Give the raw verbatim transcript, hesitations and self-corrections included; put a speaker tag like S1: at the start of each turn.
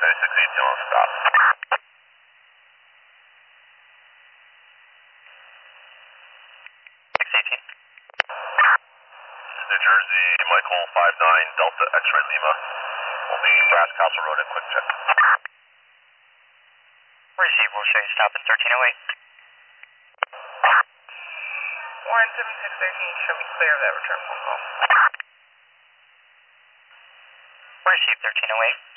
S1: six eighteen on stop.
S2: six eighteen.
S1: New Jersey, Michael five nine Delta X-Ray Lima. We'll be Grass Castle Road at quick check.
S2: Receive, we'll show you stop in thirteen oh eight.
S3: Warren seven six thirteen, show me clear of that return phone call.
S2: Receive thirteen oh eight.